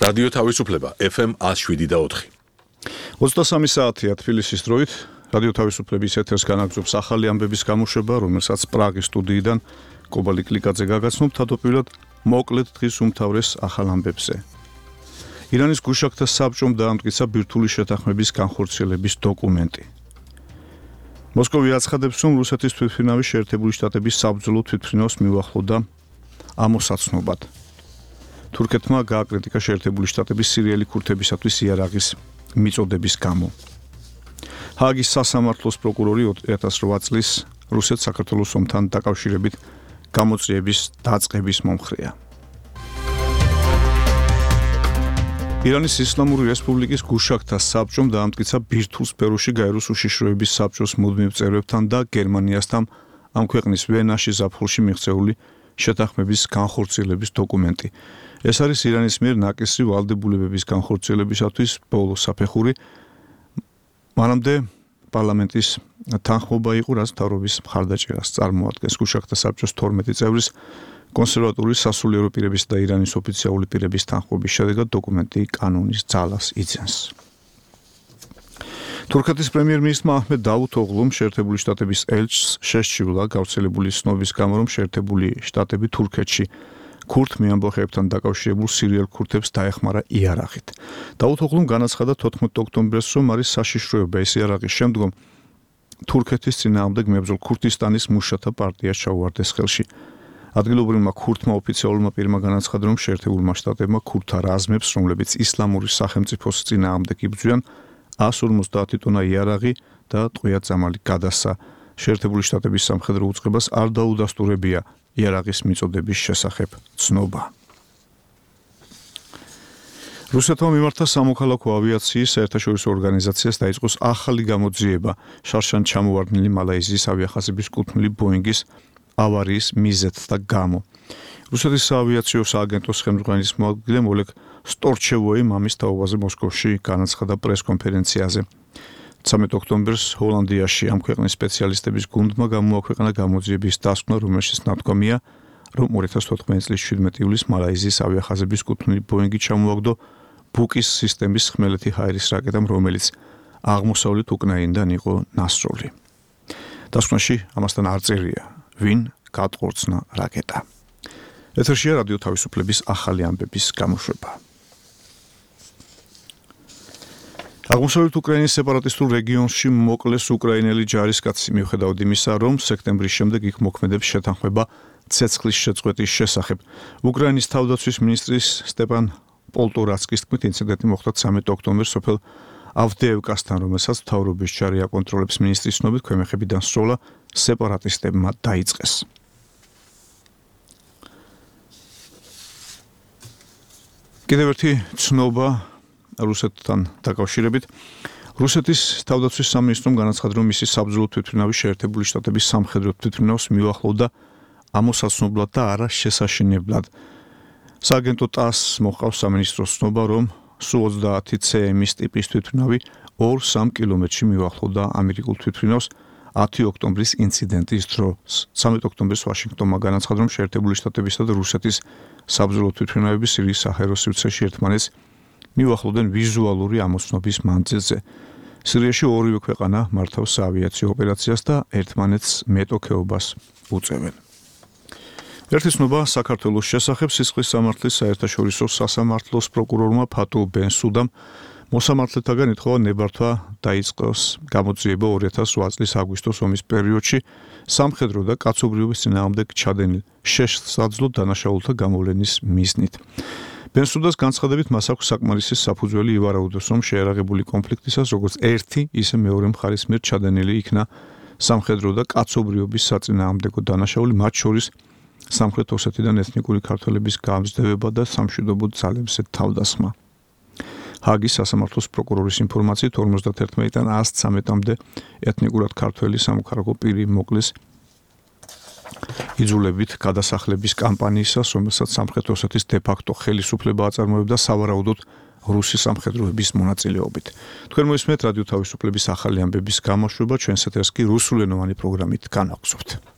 რადიო თავისუფლება FM 107.4. 23 საათია თბილისის დროით. რადიო თავისუფლების ეთერს განაგრძობს ახალი ამბების გამოშვება, რომელსაც პრაღის სტუდიიდან კობალი კლიკაძე გაგაცნობთ. თავდაპირველად მოკლედ დღის უმთავრეს ახალ ამბებზე. ირანის გუშაქთა საბჭომ დაამტკიცა ბირთვული შეთანხმების განხორციელების დოკუმენტი. მოსკოვი აცხადებს, რომ რუსეთის თვითმფრინავის შეერთებული შტატების საბრძოლო თვითმფრინავს მიუახლოვდა ამოსაცნობად. თურქეთმა გააკრიტიკა შეერთებული შტატების სირიელი ქურთებისათვის იარაღის მიწოდების გამო. ჰააგის სასამართლოს პროკურორი 2008 წლის რუსეთ-საქართველოს ომთან დაკავშირებით გამოწვევების დაწყების მომხრეა. ირანის ისლამური რესპუბლიკის გუშაქთა საბჭომ დაამტკიცა ბირთვულ სფეროში გაეროს უშიშროების საბჭოს მუდმივ წევრებთან და გერმანიასთან ამ ქვეყნის ვენაში ზაფხულში მიღწეული შეთანხმების განხორციელების დოკუმენტი. ეს არის ირანის მიერ ნაკისრი ვალდებულებების განხორციელებისათვის ბოლო საფეხური. მანამდე პარლამენტის თანხმობა იყო, რაც მთავრობის მხარდაჭერას წარმოადგენს. გუშაქთა საბჭოს 12 წევრის კონსერვატული სასულიერო პირების და ირანის ოფიციალური პირების თანხმობის შედეგად დოკუმენტი კანონის ძალას იძენს. თურქეთის პრემიერ-მინისტრმა აჰმედ დავუთოღლუმ შეერთებული შტატების ელჩს შესჩივლა გავრცელებული ცნობის გამო, რომ შეერთებული შტატები თურქეთში ქურთ მეამბოხეებთან დაკავშირებულ სირიელ ქურთებს დაეხმარა იარაღით. დავუთოღლუმ განაცხადა 14 ოქტომბერს, რომ არის საშიშროება ეს იარაღის შემდგომ თურქეთის წინააღმდეგ მებრძოლ ქურთისტანის მუშათა პარტიას ჩაუვარდეს ხელში. ადგილობრივმა ქურთმა ოფიციალურმა პირმა განაცხადა, რომ შეერთებულმა შტატებმა ქურთთა რაზმებს, რომლებიც ისლამური სახელმწიფოს წინააღმდეგ იბრძვიან, 150 ტონა იარაღი და ტყვია წამალი გადასცა. შეერთებული შტატების სამხედრო უწყებას არ დაუდასტურებია იარაღის მიწოდების შესახებ ცნობა. რუსეთმა მიმართა სამოქალაქო ავიაციის საერთაშორისო ორგანიზაციას დაიწყოს ახალი გამოძიება შარშან ჩამოვარდნილი მალაიზიის ავიახაზების კუთვნილი ბოინგის ავარიის მიზეზთა გამო. რუსეთის საავიაციო სააგენტოს ხელმძღვანელის მოადგილემ ოლეგ სტორჩევოიმ ამის თაობაზე მოსკოვში განაცხადა პრესკონფერენციაზე. 13 ოქტომბერს ჰოლანდიაში ამ ქვეყნის სპეციალისტების გუნდმა გამოაქვეყნა გამოძიების დასკვნა, რომელშიც ნათქვამია, რომ 2014 წლის 17 ივლისს მალაიზიის ავიახაზების კუთვნილი ბოინგი ჩამოაგდო ბუკის სისტემის ხმელეთი ჰაერის რაკეტამ, რომელიც აღმოსავლეთ უკრაინიდან იყო ნასროლი. დასკვნაში ამასთან არ წერია, ვინ გატყორცნა რაკეტა. ეთერშია რადიო თავისუფლების ახალი ამბების გამოშვება. აღმოსავლეთ უკრაინის სეპარატისტულ რეგიონში მოკლეს უკრაინელი ჯარისკაცი, მიუხედავად იმისა, რომ სექტემბრის შემდეგ იქ მოქმედებს შეთანხმება ცეცხლის შეწყვეტის შესახებ. უკრაინის თავდაცვის მინისტრის სტეპან პოლტორაცკის თქმით, ინციდენტი მოხდა 13 ოქტომბერს სოფელ ავდეევკასთან, რომელსაც მთავრობის ჯარი აკონტროლებს. მინისტრის ცნობით, ქვემეხებიდან სროლა სეპარატისტებმა დაიწყეს. კიდევ ერთი ცნობა რუსეთთან დაკავშირებით. რუსეთის თავდაცვის სამინისტრომ განაცხადა, რომ მისი საბრძოლო თვითმფრინავის შეერთებული შტატების სამხედრო თვითმფრინავს მიუახლოვდა ამოსაცნობლად და არა შესაშინებლად. სააგენტო ტასს მოჰყავს სამინისტროს ცნობა, რომ Su-30 CM-ის ტიპის თვითმფრინავი 2-3 კილომეტრში მიუახლოვდა ამერიკულ თვითმფრინავს 10 ოქტომბრის ინციდენტის დროს. 13 ოქტომბერს ვაშინგტონმა განაცხადა, რომ შეერთებული შტატებისა და რუსეთის საბრძოლო თვითმფრინავები სირიის საჰაერო სივრცეში ერთმანეთს მიუახლოვდნენ ვიზუალური ამოცნობის მანძილზე. სირიაში ორივე ქვეყანა მართავს საავიაციო ოპერაციას და ერთმანეთს მეტოქეობას უწევენ. ერთი ცნობა საქართველოს შესახებ. სისხლის სამართლის საერთაშორისო სასამართლოს პროკურორმა ფატუ ბენსუდამ მოსამართლეთაგან ითხოვა ნებართვა დაიწყოს გამოძიება 2008 წლის აგვისტოს ომის პერიოდში სამხედრო და კაცობრიობის წინააღმდეგ ჩადენილ შესაძლო დანაშაულთა გამოვლენის მიზნით. ბენსუდას განცხადებით მას აქვს საკმარისი საფუძველი ივარაუდოს, რომ შეერაღებული კონფლიქტისას როგორც ერთი, ისე მეორე მხარის მიერ ჩადენილი იქნა სამხედრო და კაცობრიობის საწინააღმდეგო დანაშაული, მათ შორის სამხრეთ ოსეთიდან ეთნიკური ქართველების გამზრდელობა და სამშვიდობო ძალებზე თავდასხმა. ჰააგის სასამართლოს პროკურორის ინფორმაციით 51-დან 113-მდე ეთნიკურად ქართველი სამოქალაქო პირი მოკლეს იძულებით გადასახლების კამპანიისას, რომელსაც სამხრეთ ოსეთის დე-ფაქტო ხელისუფლება აწარმოებდა სავარაუდოდ რუსი სამხედროების მონაწილეობით. თქვენ მოისმენთ რადიო თავისუფლების ახალი ამბების გამოშვება, ჩვენს ეთერს კი რუსულენოვანი პროგრამით განაგრძობთ.